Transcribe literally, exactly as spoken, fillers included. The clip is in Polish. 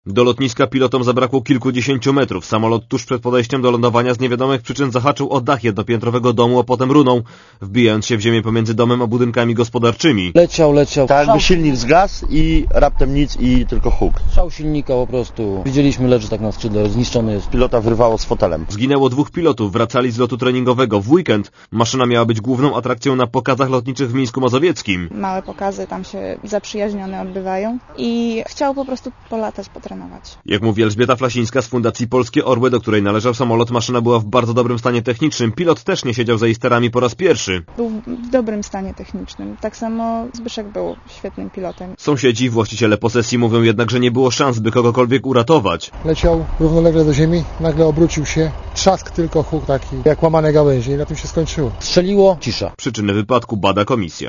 Do lotniska pilotom zabrakło kilkudziesięciu metrów. Samolot tuż przed podejściem do lądowania z niewiadomych przyczyn zahaczył o dach jednopiętrowego domu, a potem runął, wbijając się w ziemię pomiędzy domem a budynkami gospodarczymi. Leciał, leciał. Tak jakby silnik zgasł i raptem nic i tylko huk. Szał silnika po prostu. Widzieliśmy, leży tak na skrzydle, zniszczony jest. Pilota wyrwało z fotelem. Zginęło dwóch pilotów, wracali z lotu treningowego. W weekend maszyna miała być główną atrakcją na pokazach lotniczych w Mińsku Mazowieckim. Małe pokazy tam się zaprzyjaźnione odbywają i chciał po prostu polatać, potrenować. Jak mówi Elżbieta Flasińska z Fundacji Polskie Orły, do której należał samolot, maszyna była w bardzo dobrym stanie technicznym. Pilot też nie siedział za jej sterami po raz pierwszy. Był w dobrym stanie technicznym. Tak samo Zbyszek był świetnym pilotem. Sąsiedzi i właściciele posesji mówią jednak, że nie było szans, by kogokolwiek uratować. Leciał równolegle do ziemi, nagle obrócił się, trzask tylko, huk taki, jak łamane gałęzie i na tym się skończyło. Strzeliło, cisza. Przyczyny wypadku bada komisja.